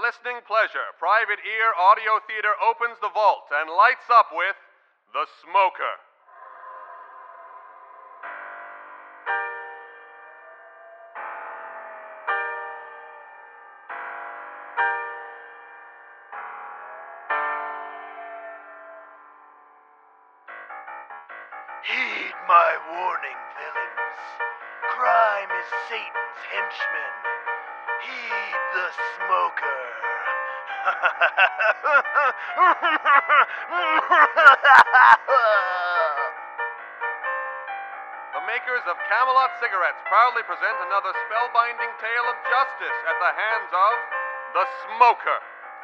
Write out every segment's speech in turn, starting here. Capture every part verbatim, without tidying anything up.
listening pleasure, Private Ear Audio Theater opens the vault and lights up with The Smoker. Heed my warning, villains. Crime is Satan's henchman. Heed the smoker. The makers of Camelot Cigarettes proudly present another spellbinding tale of justice at the hands of The Smoker.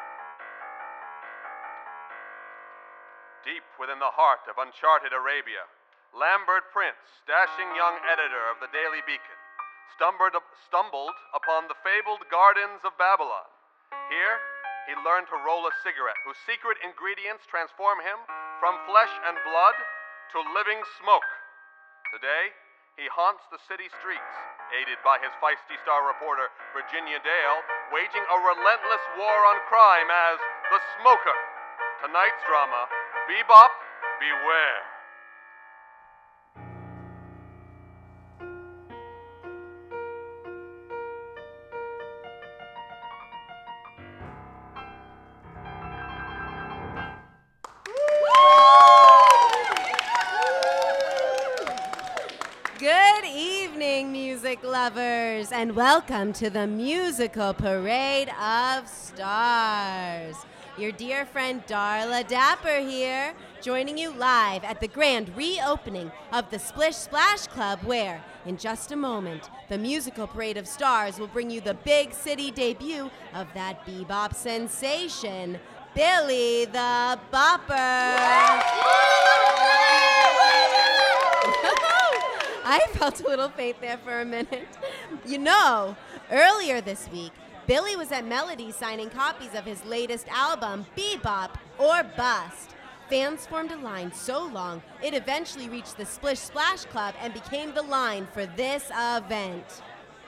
Deep within the heart of uncharted Arabia, Lambert Prince, dashing young editor of the Daily Beacon, stumbled, stumbled upon the fabled gardens of Babylon. Here, he learned to roll a cigarette whose secret ingredients transform him from flesh and blood to living smoke. Today, he haunts the city streets, aided by his feisty star reporter, Virginia Dale, waging a relentless war on crime as the Smoker. Tonight's drama, Bebop, Beware. Good evening, music lovers, and welcome to the musical Parade of Stars. Your dear friend Darla Dapper here, joining you live at the grand reopening of the Splish Splash Club, where, in just a moment, the musical Parade of Stars will bring you the big city debut of that bebop sensation, Billy the Bopper. I felt a little faint there for a minute. You know, earlier this week, Billy was at Melody signing copies of his latest album, Bebop or Bust. Fans formed a line so long, it eventually reached the Splish Splash Club and became the line for this event.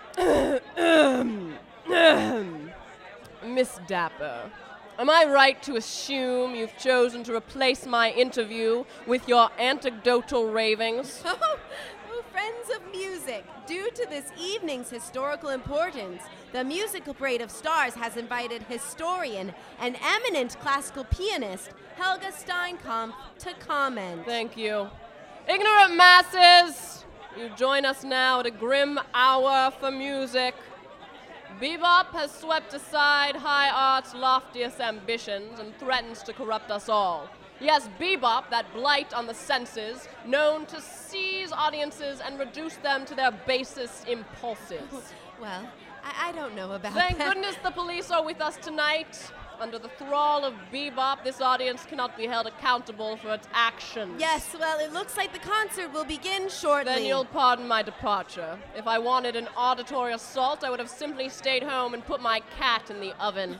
Miss Dapper, am I right to assume you've chosen to replace my interview with your anecdotal ravings? Oh, friends of music, due to this evening's historical importance, the musical Parade of Stars has invited historian and eminent classical pianist Helga Steinkampf to comment. Thank you. Ignorant masses, you join us now at a grim hour for music. Bebop has swept aside high art's loftiest ambitions and threatens to corrupt us all. Yes, bebop, that blight on the senses, known to seize audiences and reduce them to their basest impulses. Well, I, I don't know about Thank that. goodness the police are with us tonight. Under the thrall of bebop, this audience cannot be held accountable for its actions. Yes, well, it looks like the concert will begin shortly. Then you'll pardon my departure. If I wanted an auditory assault, I would have simply stayed home and put my cat in the oven.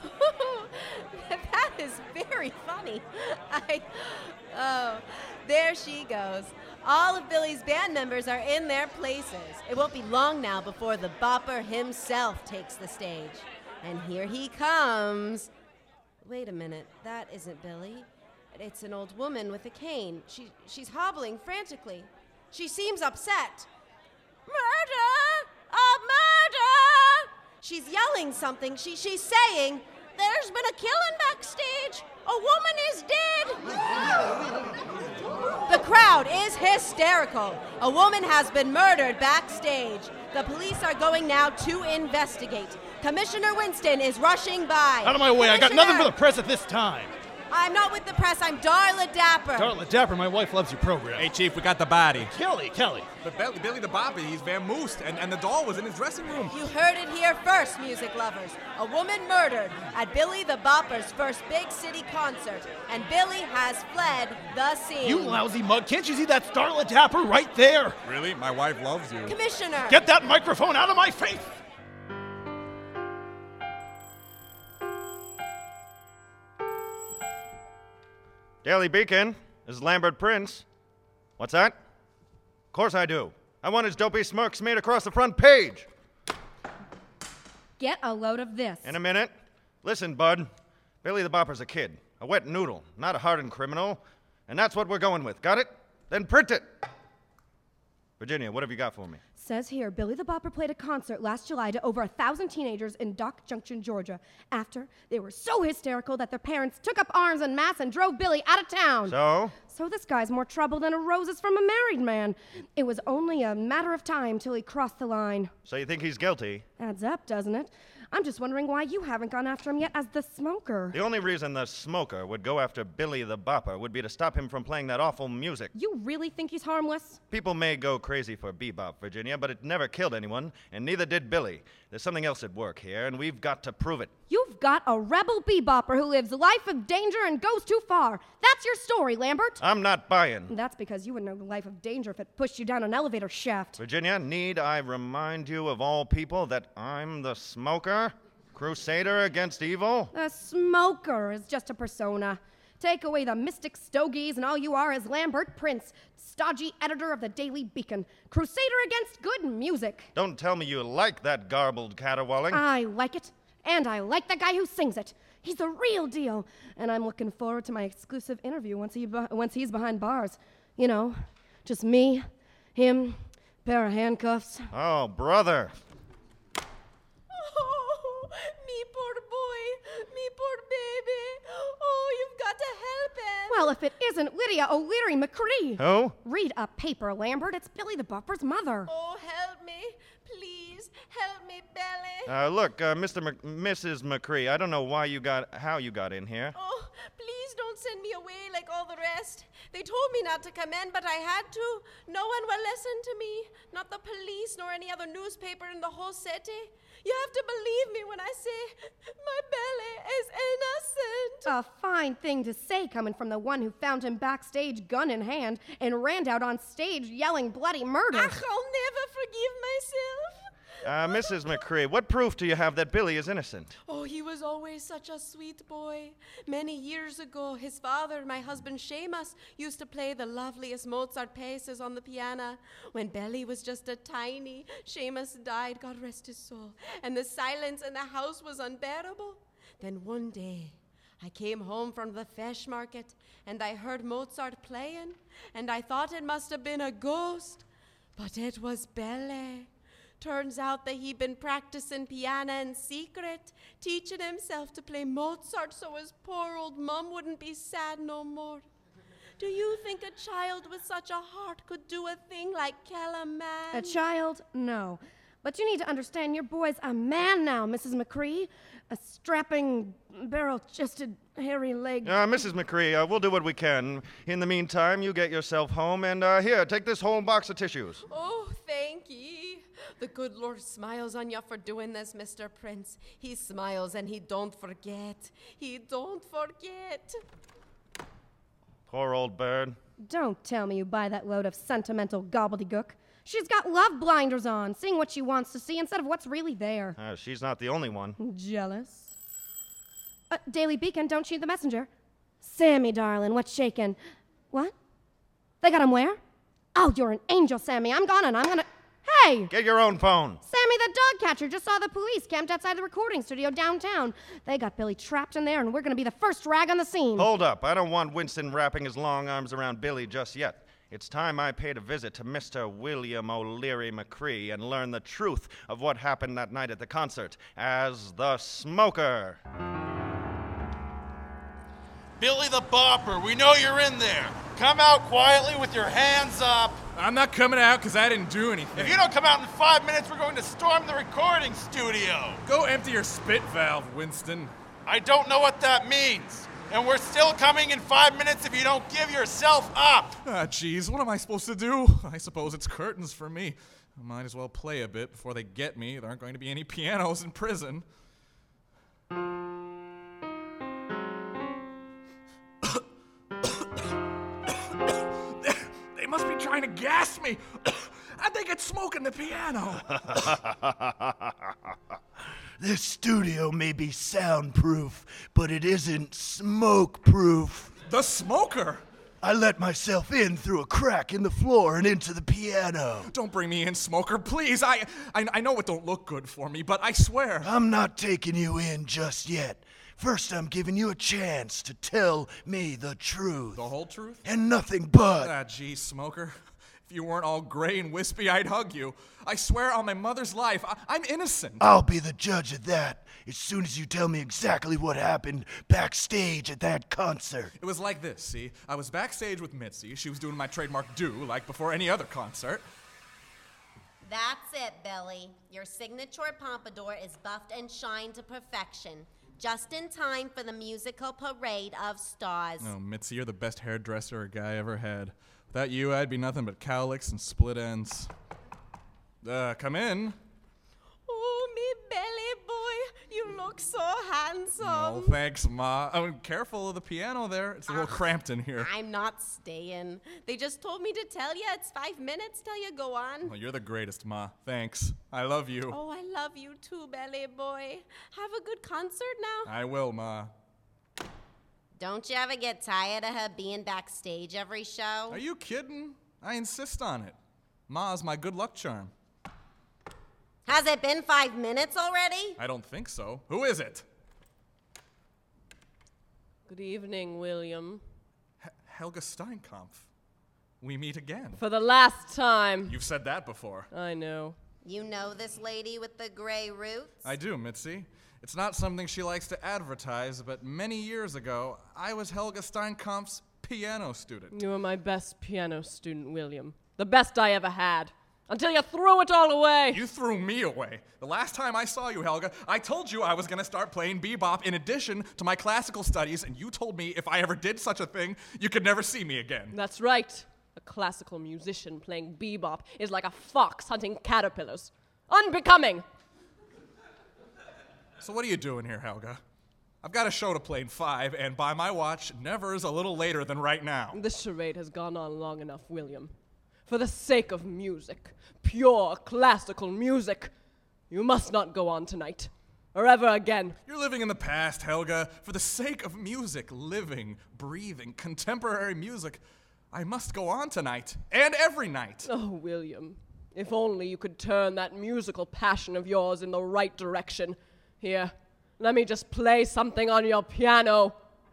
That is very funny. I, oh, there she goes. All of Billy's band members are in their places. It won't be long now before the Bopper himself takes the stage. And here he comes. Wait a minute, that isn't Billy. It's an old woman with a cane. She, she's hobbling frantically. She seems upset. Murder! A murder! She's yelling something. She, she's saying, there's been a killing backstage. A woman is dead. The crowd is hysterical. A woman has been murdered backstage. The police are going now to investigate. Commissioner Winston is rushing by. Out of my way, I got nothing for the press at this time. I'm not with the press, I'm Darla Dapper. Darla Dapper, my wife loves your program. Hey, Chief, we got the body. Kelly, Kelly. But Billy, Billy the Bopper, he's vamoosed, and, and the doll was in his dressing room. You heard it here first, music lovers. A woman murdered at Billy the Bopper's first big city concert, and Billy has fled the scene. You lousy mug, can't you see that's Darla Dapper right there? Really? My wife loves you. Commissioner! Get that microphone out of my face! Daily Beacon, this is Lambert Prince. What's that? Of course I do. I want his dopey smirks made across the front page. Get a load of this. In a minute. Listen, bud. Billy the Bopper's a kid. A wet noodle, not a hardened criminal. And that's what we're going with. Got it? Then print it. Virginia, what have you got for me? Says here, Billy the Bopper played a concert last July to over a thousand teenagers in Dock Junction, Georgia, after they were so hysterical that their parents took up arms en masse and drove Billy out of town. So? So this guy's more trouble than a rose is from a married man. It was only a matter of time till he crossed the line. So you think he's guilty? Adds up, doesn't it? I'm just wondering why you haven't gone after him yet as the smoker. The only reason the smoker would go after Billy the Bopper would be to stop him from playing that awful music. You really think he's harmless? People may go crazy for bebop, Virginia, but it never killed anyone, and neither did Billy. There's something else at work here, and we've got to prove it. You've got a rebel bebopper who lives a life of danger and goes too far. That's your story, Lambert. I'm not buying. That's because you would know the life of danger if it pushed you down an elevator shaft. Virginia, need I remind you of all people that I'm the smoker? Crusader against evil? A smoker is just a persona. Take away the mystic stogies and all you are is Lambert Prince, stodgy editor of the Daily Beacon, crusader against good music. Don't tell me you like that garbled caterwauling. I like it, and I like the guy who sings it. He's the real deal, and I'm looking forward to my exclusive interview once, he be- once he's behind bars. You know, just me, him, pair of handcuffs. Oh, brother. Oh, me poor boy, me poor baby. Oh, you've got to help him. Well, if it isn't Lydia O'Leary McCree. Who? Read a paper, Lambert. It's Billy the Bopper's mother. Oh, help me. Please, help me, Billy. Uh, look, uh, Mister Mc- Missus McCree, I don't know why you got, how you got in here. Oh, please don't send me away like all the rest. They told me not to come in, but I had to. No one will listen to me. Not the police nor any other newspaper in the whole city. You have to believe me when I say my Billy is innocent. A fine thing to say coming from the one who found him backstage, gun in hand, and ran out on stage yelling bloody murder. Ach, I'll never forgive myself. Uh, Missus McCree, what proof do you have that Billy is innocent? Oh, he was always such a sweet boy. Many years ago, his father, my husband Seamus, used to play the loveliest Mozart pieces on the piano. When Billy was just a tiny, Seamus died, God rest his soul, and the silence in the house was unbearable. Then one day, I came home from the fish market, and I heard Mozart playing, and I thought it must have been a ghost, but it was Billy. Turns out that he'd been practicing piano in secret, teaching himself to play Mozart so his poor old mum wouldn't be sad no more. Do you think a child with such a heart could do a thing like kill a man? A child? No. But you need to understand your boy's a man now, Missus McCree. A strapping, barrel-chested, hairy-legged... Uh, Missus McCree, uh, we'll do what we can. In the meantime, you get yourself home, and uh, here, take this whole box of tissues. Oh, thank ye. The good Lord smiles on you for doing this, Mister Prince. He smiles and he don't forget. He don't forget. Poor old bird. Don't tell me you buy that load of sentimental gobbledygook. She's got love blinders on, seeing what she wants to see instead of what's really there. Uh, she's not the only one. Jealous? Uh, Daily Beacon, don't shoot the messenger. Sammy, darling, what's shaking? What? They got him where? Oh, you're an angel, Sammy. I'm gonna, I'm gonna... Hey! Get your own phone. Sammy the dog catcher just saw the police camped outside the recording studio downtown. They got Billy trapped in there, and we're gonna be the first rag on the scene. Hold up. I don't want Winston wrapping his long arms around Billy just yet. It's time I paid a visit to Mister William O'Leary McCree and learn the truth of what happened that night at the concert as the smoker. Billy the Bopper, we know you're in there. Come out quietly with your hands up. I'm not coming out because I didn't do anything. If you don't come out in five minutes, we're going to storm the recording studio. Go empty your spit valve, Winston. I don't know what that means. And we're still coming in five minutes if you don't give yourself up. Ah, jeez, what am I supposed to do? I suppose it's curtains for me. I might as well play a bit before they get me. There aren't going to be any pianos in prison. They must be trying to gas me. How'd they get smoke in the piano? This studio may be soundproof, but it isn't smoke-proof. The smoker? I let myself in through a crack in the floor and into the piano. Don't bring me in, Smoker, please. I, I, I know it don't look good for me, but I swear. I'm not taking you in just yet. First, I'm giving you a chance to tell me the truth. The whole truth? And nothing but. Ah, geez, Smoker. If you weren't all gray and wispy, I'd hug you. I swear on my mother's life, I- I'm innocent. I'll be the judge of that as soon as you tell me exactly what happened backstage at that concert. It was like this, see? I was backstage with Mitzi. She was doing my trademark do, like before any other concert. That's it, Billy. Your signature pompadour is buffed and shined to perfection, just in time for the musical Parade of Stars. Oh, Mitzi, you're the best hairdresser a guy ever had. Without you, I'd be nothing but cowlicks and split ends. Uh, come in. Oh, me belly boy, you look so handsome. Oh, thanks, Ma. Oh, careful of the piano there. It's a little cramped in here. I'm not staying. They just told me to tell you it's five minutes till you go on. Well, you're the greatest, Ma. Thanks. I love you. Oh, I love you too, belly boy. Have a good concert now. I will, Ma. Don't you ever get tired of her being backstage every show? Are you kidding? I insist on it. Ma's my good luck charm. Has it been five minutes already? I don't think so. Who is it? Good evening, William. H- Helga Steinkampf. We meet again. For the last time. You've said that before. I know. You know this lady with the gray roots? I do, Mitzi. It's not something she likes to advertise, but many years ago, I was Helga Steinkampf's piano student. You were my best piano student, William. The best I ever had. Until you threw it all away. You threw me away. The last time I saw you, Helga, I told you I was going to start playing bebop in addition to my classical studies, and you told me if I ever did such a thing, you could never see me again. That's right. A classical musician playing bebop is like a fox hunting caterpillars. Unbecoming. So what are you doing here, Helga? I've got a show to play in five, and by my watch, never is a little later than right now. This charade has gone on long enough, William. For the sake of music, pure classical music, you must not go on tonight, or ever again. You're living in the past, Helga. For the sake of music, living, breathing, contemporary music, I must go on tonight, and every night. Oh, William, if only you could turn that musical passion of yours in the right direction. Here, let me just play something on your piano.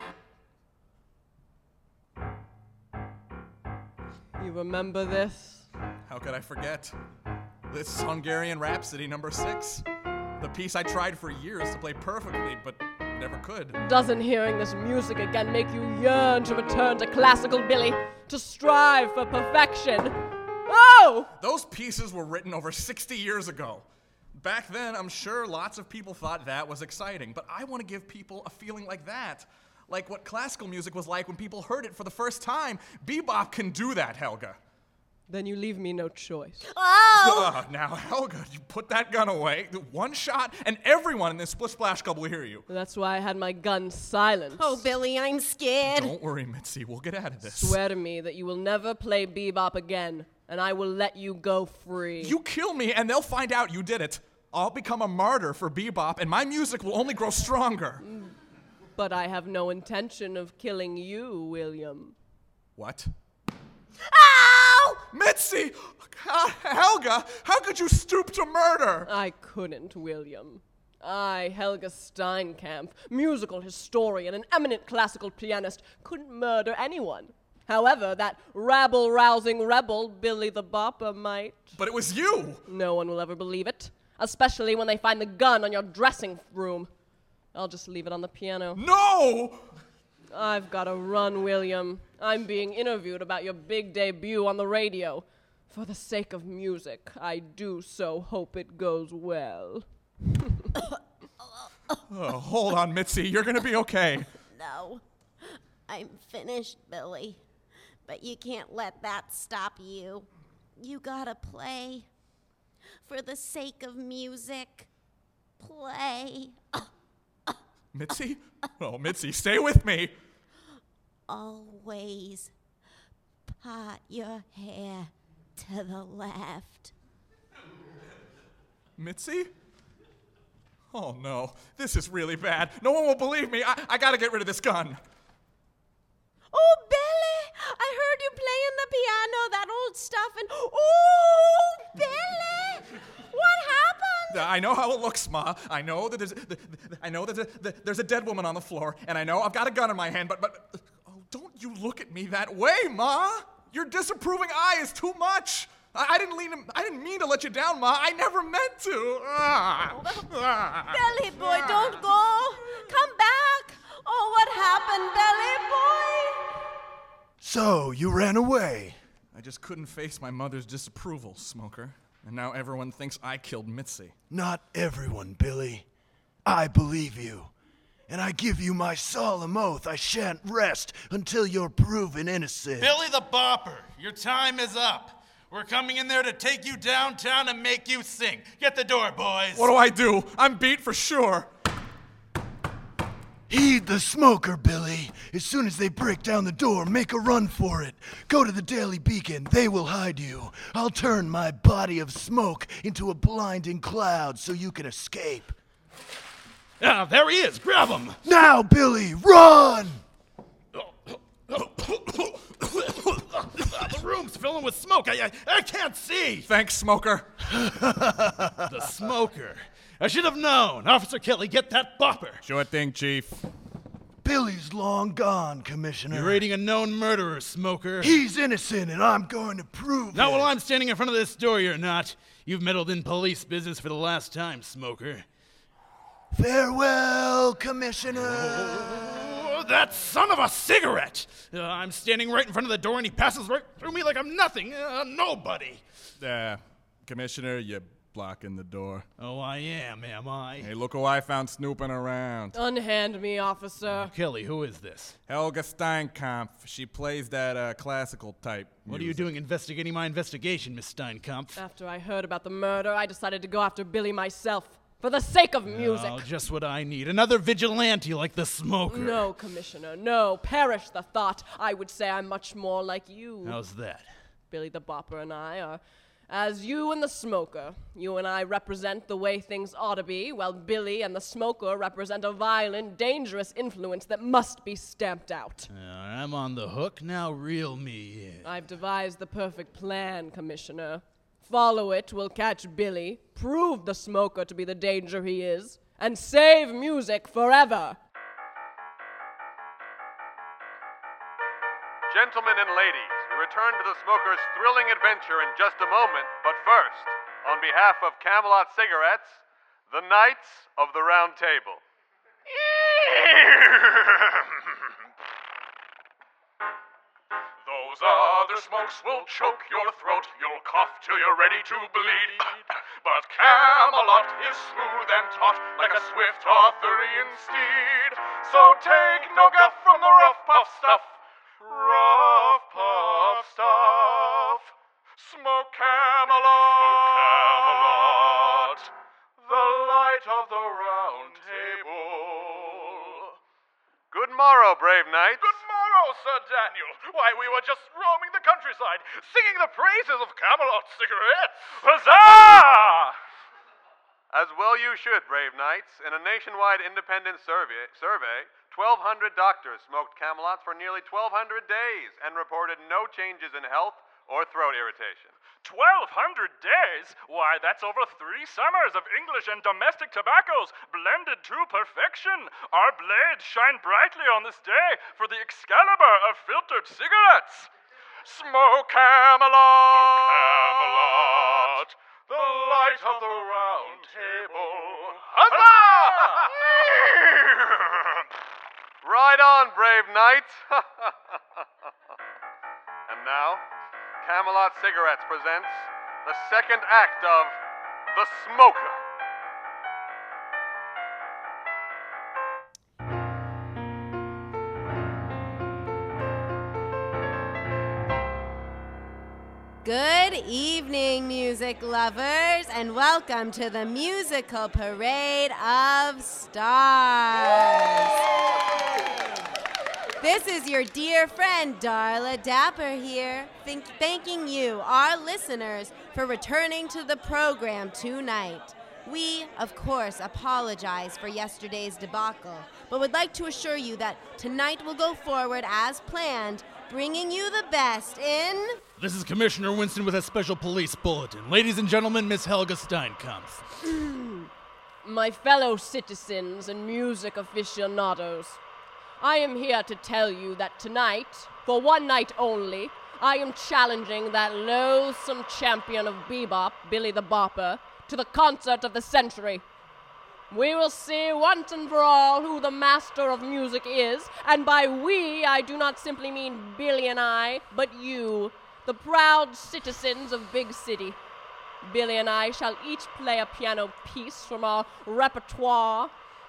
You remember this? How could I forget? This is Hungarian Rhapsody number six. The piece I tried for years to play perfectly, but never could. Doesn't hearing this music again make you yearn to return to classical Billy, to strive for perfection? Oh! Those pieces were written over sixty years ago. Back then, I'm sure lots of people thought that was exciting, but I want to give people a feeling like that. Like what classical music was like when people heard it for the first time. Bebop can do that, Helga. Then you leave me no choice. Oh! Uh, now, Helga, you put that gun away. One shot, and everyone in this Split Splash Club will hear you. That's why I had my gun silenced. Oh, Billy, I'm scared. Don't worry, Mitzi. We'll get out of this. Swear to me that you will never play bebop again, and I will let you go free. You kill me, and they'll find out you did it. I'll become a martyr for bebop, and my music will only grow stronger. But I have no intention of killing you, William. What? Ow! Mitzi! God, Helga, how could you stoop to murder? I couldn't, William. I, Helga Steinkampf, musical historian and eminent classical pianist, couldn't murder anyone. However, that rabble-rousing rebel, Billy the Bopper, might. But it was you! No one will ever believe it, especially when they find the gun on your dressing room. I'll just leave it on the piano. No! I've got to run, William. I'm being interviewed about your big debut on the radio. For the sake of music, I do so hope it goes well. Oh, hold on, Mitzi. You're gonna be okay. No, I'm finished, Billy. But you can't let that stop you. You gotta play. For the sake of music, play. Mitzi? Oh, Mitzi, stay with me. Always part your hair to the left. Mitzi? Oh, no. This is really bad. No one will believe me. I, I gotta get rid of this gun. Oh, Billy, playing the piano, that old stuff, and oh, Billy, what happened? I know how it looks, Ma. I know that there's, th- th- I know that th- th- there's a dead woman on the floor, and I know I've got a gun in my hand, but, but, oh, don't you look at me that way, Ma. Your disapproving eye is too much. I, I didn't lean, I didn't mean to let you down, Ma. I never meant to. Ah. Billy boy, don't go. Come back. Oh, what happened, Billy boy? So, you ran away. I just couldn't face my mother's disapproval, Smoker. And now everyone thinks I killed Mitzi. Not everyone, Billy. I believe you. And I give you my solemn oath I shan't rest until you're proven innocent. Billy the Bopper, your time is up. We're coming in there to take you downtown and make you sing. Get the door, boys. What do I do? I'm beat for sure. Heed the smoker, Billy. As soon as they break down the door, make a run for it. Go to the Daily Beacon. They will hide you. I'll turn my body of smoke into a blinding cloud so you can escape. Ah, there he is. Grab him. Now, Billy, run! The room's filling with smoke. I, I, I can't see. Thanks, Smoker. The smoker. I should have known. Officer Kelly, get that bopper. Sure thing, Chief. Billy's long gone, Commissioner. You're aiding a known murderer, Smoker. He's innocent, and I'm going to prove Not it. while I'm standing in front of this door, you're not. You've meddled in police business for the last time, Smoker. Farewell, Commissioner. Oh, that son of a cigarette! Uh, I'm standing right in front of the door, and he passes right through me like I'm nothing, uh, nobody. Uh, Commissioner, you blocking the door. Oh, I am, am I? Hey, look who I found snooping around. Unhand me, officer. Kelly, who is this? Helga Steinkampf. She plays that uh, classical type What are you music. doing investigating my investigation, Miss Steinkampf? After I heard about the murder, I decided to go after Billy myself. For the sake of music. Oh, just what I need. Another vigilante like the smoker. No, Commissioner, no. Perish the thought. I would say I'm much more like you. How's that? Billy the Bopper and I are as you and the smoker. You and I represent the way things ought to be, while Billy and the smoker represent a violent, dangerous influence that must be stamped out. Uh, I'm on the hook. Now reel me in. I've devised the perfect plan, Commissioner. Follow it will catch Billy, prove the smoker to be the danger he is, and save music forever. Gentlemen and ladies, we return to the Smoker's thrilling adventure in just a moment, but first, on behalf of Camelot Cigarettes, the Knights of the Round Table. Those other smokes will choke your throat, you'll cough till you're ready to bleed. But Camelot is smooth and taut, like a swift Arthurian steed. So take no guff from the rough puff stuff, rough puff stuff. Smoke Camelot, the light of the round table. Good morrow, brave knights. Good morrow, Sir Daniel. Why, we were just roaming the countryside, singing the praises of Camelot cigarettes. Huzzah! As well you should, brave knights. In a nationwide independent survey, survey, twelve hundred doctors smoked Camelots for nearly twelve hundred days and reported no changes in health or throat irritation. twelve hundred days? Why, that's over three summers of English and domestic tobaccos, blended to perfection. Our blades shine brightly on this day for the Excalibur of filtered cigarettes. Smoke Camelot, Smoke Camelot, the light of the round table. Huzzah! Right on, brave knights. And now, Camelot Cigarettes presents the second act of The Smoker. Good evening, music lovers, and welcome to the musical parade of stars. This is your dear friend Darla Dapper here, think, thanking you, our listeners, for returning to the program tonight. We, of course, apologize for yesterday's debacle, but would like to assure you that tonight will go forward as planned bringing you the best in... This is Commissioner Winston with a special police bulletin. Ladies and gentlemen, Miss Helga Steinkampf. My fellow citizens and music aficionados, I am here to tell you that tonight, for one night only, I am challenging that loathsome champion of bebop, Billy the Bopper, to the concert of the century. We will see once and for all who the master of music is, and by we I do not simply mean Billy and I, but you, the proud citizens of Big City. Billy and I shall each play a piano piece from our repertoire,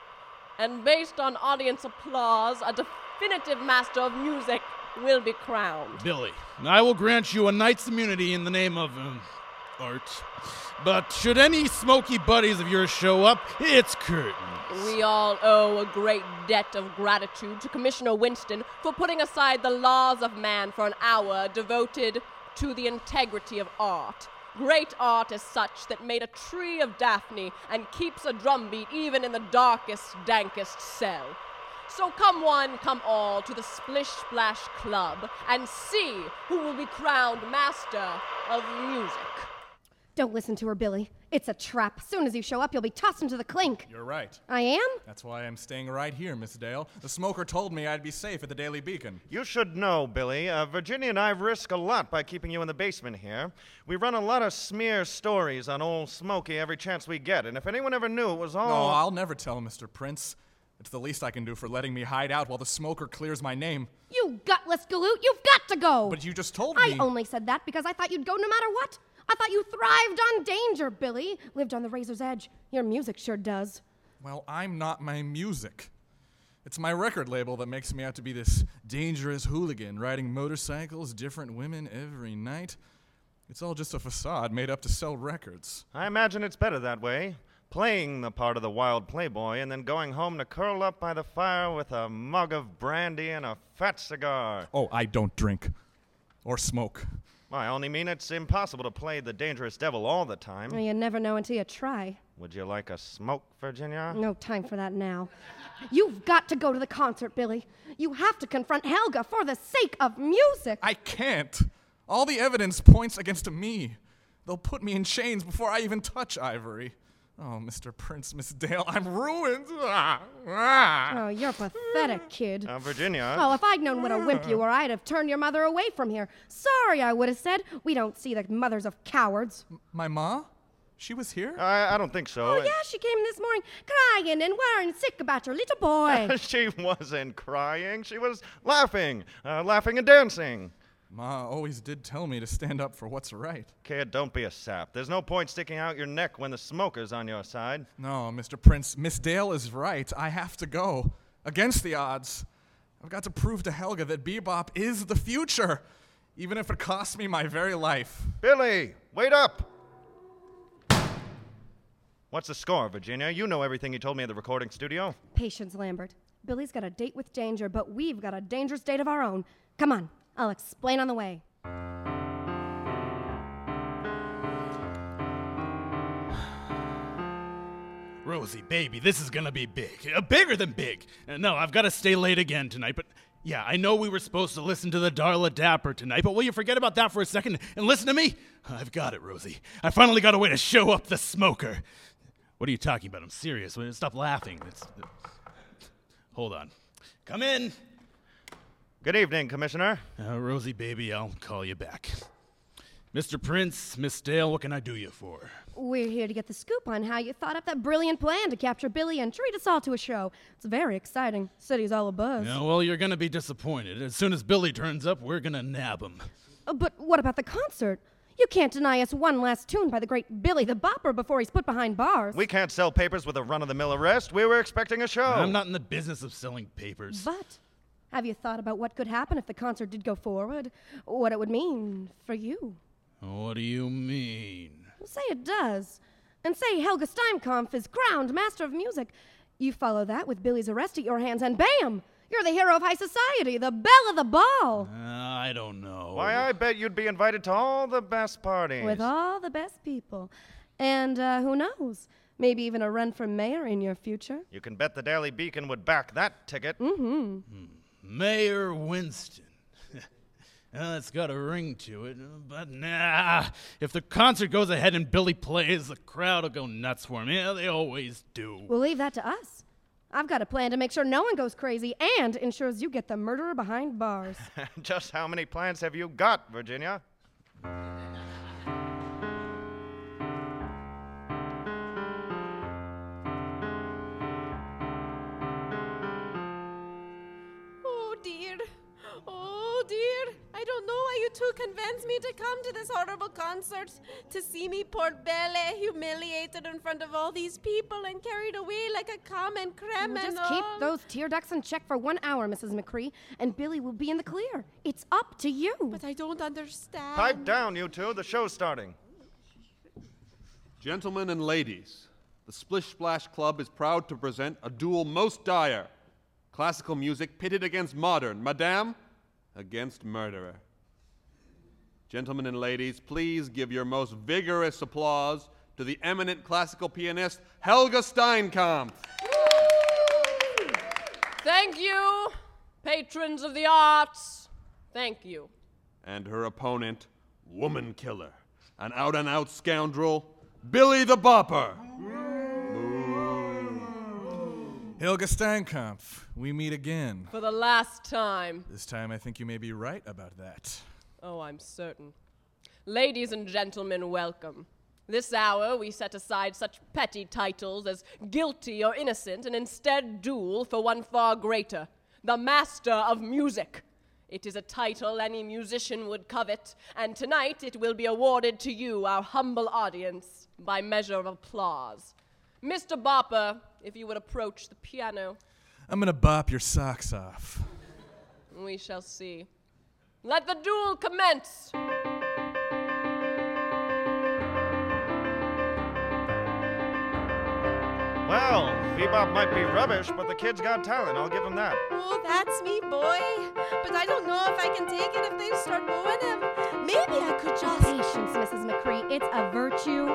and based on audience applause, a definitive master of music will be crowned. Billy, I will grant you a knight's immunity in the name of um, art. But should any smoky buddies of yours show up, it's curtains. We all owe a great debt of gratitude to Commissioner Winston for putting aside the laws of man for an hour devoted to the integrity of art. Great art is such that made a tree of Daphne and keeps a drumbeat even in the darkest, dankest cell. So come one, come all to the Splish Splash Club and see who will be crowned master of music. Don't listen to her, Billy. It's a trap. Soon as you show up, you'll be tossed into the clink. You're right. I am? That's why I'm staying right here, Miss Dale. The smoker told me I'd be safe at the Daily Beacon. You should know, Billy. Uh, Virginia and I risk a lot by keeping you in the basement here. We run a lot of smear stories on old Smokey every chance we get, and if anyone ever knew it was all... No, I'll never tell Mister Prince. It's the least I can do for letting me hide out while the smoker clears my name. You gutless galoot, you've got to go! But you just told I me... only said that because I thought you'd go no matter what. I thought you thrived on danger, Billy. Lived on the razor's edge. Your music sure does. Well, I'm not my music. It's my record label that makes me out to be this dangerous hooligan, riding motorcycles, different women every night. It's all just a facade made up to sell records. I imagine it's better that way. Playing the part of the wild playboy and then going home to curl up by the fire with a mug of brandy and a fat cigar. Oh, I don't drink. Or smoke. I only mean it's impossible to play the dangerous devil all the time. Well, you never know until you try. Would you like a smoke, Virginia? No time for that now. You've got to go to the concert, Billy. You have to confront Helga for the sake of music. I can't. All the evidence points against me. They'll put me in chains before I even touch Ivory. Oh, Mister Prince, Miss Dale, I'm ruined. Ah, ah. Oh, you're pathetic, kid. Uh, Virginia. Oh, if I'd known what a wimp you were, I'd have turned your mother away from here. Sorry, I would have said. We don't see the mothers of cowards. M- my ma? She was here? I, I don't think so. Oh, yeah, she came this morning crying and worrying sick about your little boy. She wasn't crying. She was laughing, uh, laughing and dancing. Ma always did tell me to stand up for what's right. Kid, don't be a sap. There's no point sticking out your neck when the smoker's on your side. No, Mister Prince, Miss Dale is right. I have to go. Against the odds. I've got to prove to Helga that bebop is the future, even if it costs me my very life. Billy, wait up! What's the score, Virginia? You know everything you told me at the recording studio. Patience, Lambert. Billy's got a date with danger, but we've got a dangerous date of our own. Come on. I'll explain on the way. Rosie, baby, this is gonna be big. Uh, bigger than big. Uh, no, I've got to stay late again tonight, but yeah, I know we were supposed to listen to the Darla Dapper tonight, but will you forget about that for a second and listen to me? I've got it, Rosie. I finally got a way to show up the smoker. What are you talking about? I'm serious. Stop laughing. It's, uh, hold on. Come in. Good evening, Commissioner. Uh, Rosie, baby, I'll call you back. Mister Prince, Miss Dale, what can I do you for? We're here to get the scoop on how you thought up that brilliant plan to capture Billy and treat us all to a show. It's very exciting. City's all abuzz. Yeah, well, you're going to be disappointed. As soon as Billy turns up, we're going to nab him. Uh, but what about the concert? You can't deny us one last tune by the great Billy the Bopper before he's put behind bars. We can't sell papers with a run-of-the-mill arrest. We were expecting a show. I'm not in the business of selling papers. But have you thought about what could happen if the concert did go forward? What it would mean for you? What do you mean? Say it does. And say Helga Steinkampf is crowned Master of Music. You follow that with Billy's arrest at your hands, and bam! You're the hero of high society, the belle of the ball. Uh, I don't know. Why, I bet you'd be invited to all the best parties. With all the best people. And uh, who knows? Maybe even a run for mayor in your future. You can bet the Daily Beacon would back that ticket. Mm-hmm. Hmm. Mayor Winston. Uh, it's got a ring to it, but nah. If the concert goes ahead and Billy plays, the crowd will go nuts for him. Yeah, they always do. We'll leave that to us. I've got a plan to make sure no one goes crazy and ensures you get the murderer behind bars. Just how many plans have you got, Virginia? Oh, dear. Oh, dear. I don't know why you two convinced me to come to this horrible concert. To see me, poor Belle, humiliated in front of all these people and carried away like a common criminal. Just keep those tear ducts in check for one hour, Missus McCree, and Billy will be in the clear. It's up to you. But I don't understand. Pipe down, you two. The show's starting. Gentlemen and ladies, the Splish Splash Club is proud to present a duel most dire. Classical music pitted against modern. Madame, against murderer. Gentlemen and ladies, please give your most vigorous applause to the eminent classical pianist, Helga Steinkampf. Thank you, patrons of the arts. Thank you. And her opponent, woman killer, an out-and-out scoundrel, Billy the Bopper. Helga Steinkampf, we meet again. For the last time. This time I think you may be right about that. Oh, I'm certain. Ladies and gentlemen, welcome. This hour we set aside such petty titles as guilty or innocent and instead duel for one far greater, the Master of Music. It is a title any musician would covet, and tonight it will be awarded to you, our humble audience, by measure of applause. Mister Bopper, if you would approach the piano. I'm gonna bop your socks off. We shall see. Let the duel commence! Well, bebop might be rubbish, but the kid's got talent. I'll give him that. Oh, that's me, boy. But I don't know if I can take it if they start booing him. Maybe I could just... Patience, Missus McCree. It's a virtue.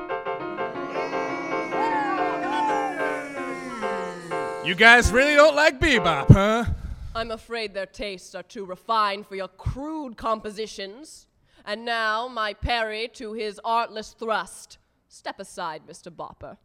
You guys really don't like bebop, huh? I'm afraid their tastes are too refined for your crude compositions. And now, my parry to his artless thrust. Step aside, Mister Bopper.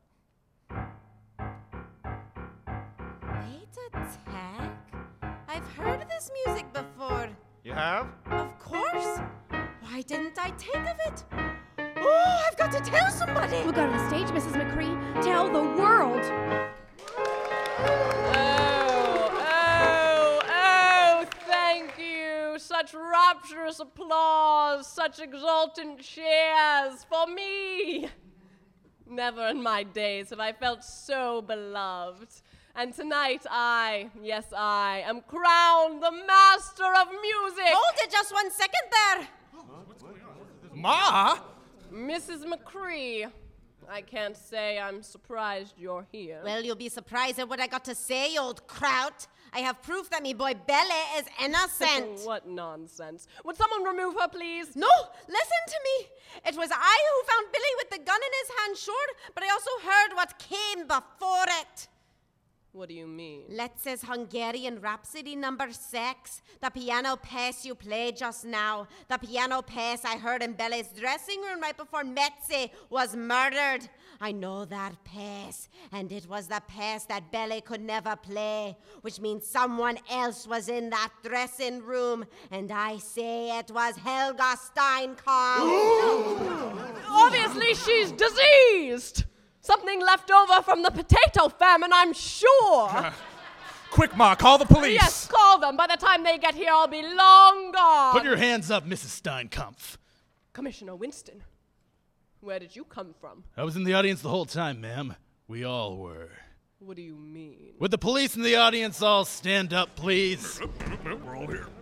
Wait attack? I've heard of this music before. You have? Of course. Why didn't I think of it? Oh, I've got to tell somebody. We'll go to the stage, Missus McCree. Tell the world. Oh, oh, oh, thank you. Such rapturous applause, such exultant cheers for me. Never in my days have I felt so beloved. And tonight I, yes I, am crowned the Master of Music. Hold it just one second there. Ma? Missus McCree, I can't say I'm surprised you're here. Well, you'll be surprised at what I got to say, old kraut. I have proof that me boy Belle is innocent. What nonsense. Would someone remove her, please? No, listen to me. It was I who found Billy with the gun in his hand, sure, but I also heard what came before it. What do you mean? Let's says Hungarian Rhapsody number six. The piano piece you played just now. The piano piece I heard in Belle's dressing room right before Metze was murdered. I know that piece, and it was the piece that Belle could never play, which means someone else was in that dressing room, and I say it was Helga Steinkampf. Obviously she's diseased. Something left over from the potato famine, I'm sure. Quick, Ma, call the police. Yes, call them. By the time they get here, I'll be long gone. Put your hands up, Missus Steinkampf. Commissioner Winston, where did you come from? I was in the audience the whole time, ma'am. We all were. What do you mean? Would the police in the audience all stand up, please? We're all here.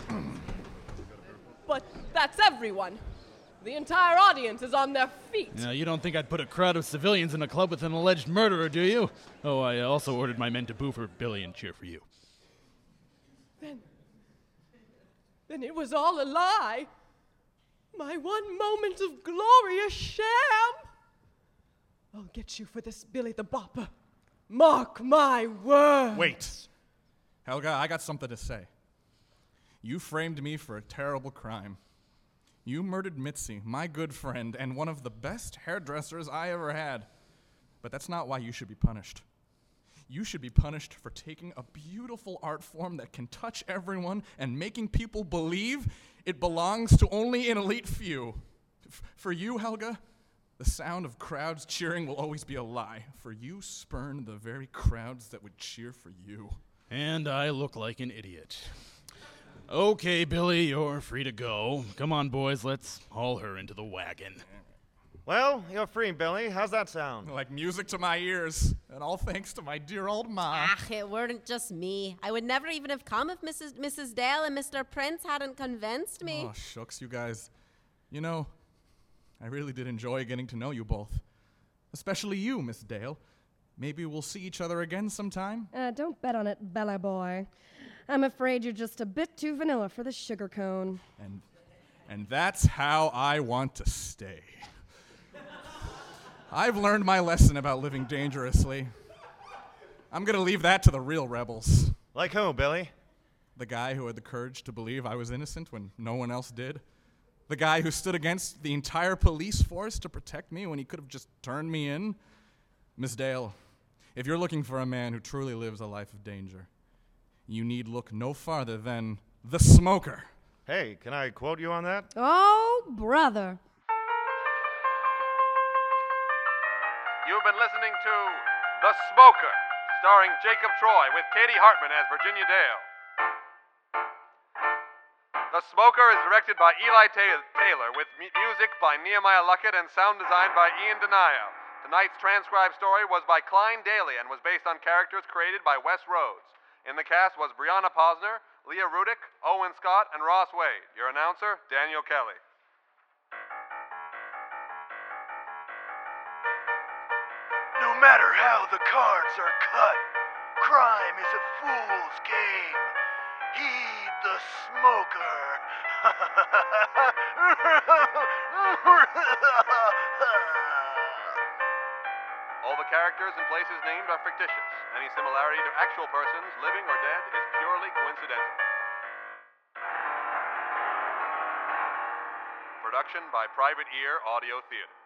But that's everyone. The entire audience is on their feet. Now, you don't think I'd put a crowd of civilians in a club with an alleged murderer, do you? Oh, I also ordered my men to boo for Billy and cheer for you. Then, then it was all a lie. My one moment of glorious sham. I'll get you for this, Billy the Bopper. Mark my words. Wait. Helga, I got something to say. You framed me for a terrible crime. You murdered Mitzi, my good friend, and one of the best hairdressers I ever had. But that's not why you should be punished. You should be punished for taking a beautiful art form that can touch everyone and making people believe it belongs to only an elite few. F- for you, Helga, the sound of crowds cheering will always be a lie, for you spurn the very crowds that would cheer for you. And I look like an idiot. Okay, Billy, you're free to go. Come on, boys, let's haul her into the wagon. Well, you're free, Billy. How's that sound? Like music to my ears, and all thanks to my dear old ma. Ah, it weren't just me. I would never even have come if Missus Missus Dale and Mister Prince hadn't convinced me. Oh, shucks, you guys. You know, I really did enjoy getting to know you both. Especially you, Miss Dale. Maybe we'll see each other again sometime. Uh, don't bet on it, Bella boy. I'm afraid you're just a bit too vanilla for the sugar cone. And, and that's how I want to stay. I've learned my lesson about living dangerously. I'm gonna leave that to the real rebels. Like who, Billy? The guy who had the courage to believe I was innocent when no one else did. The guy who stood against the entire police force to protect me when he could have just turned me in. Miss Dale, if you're looking for a man who truly lives a life of danger, you need look no farther than the Smoker. Hey, can I quote you on that? Oh, brother. You've been listening to The Smoker, starring Jacob Troy with Katie Hartman as Virginia Dale. The Smoker is directed by Eli Ta- Taylor with mu- music by Nehemiah Luckett and sound design by Ian Denio. Tonight's transcribed story was by Klein Daly and was based on characters created by Wes Rhodes. In the cast was Brianna Posner, Leah Rudick, Owen Scott, and Ross Wade. Your announcer, Daniel Kelly. No matter how the cards are cut, crime is a fool's game. Heed the Smoker. All the characters and places named are fictitious. Any similarity to actual persons, living or dead, is purely coincidental. Production by Private Ear Audio Theater.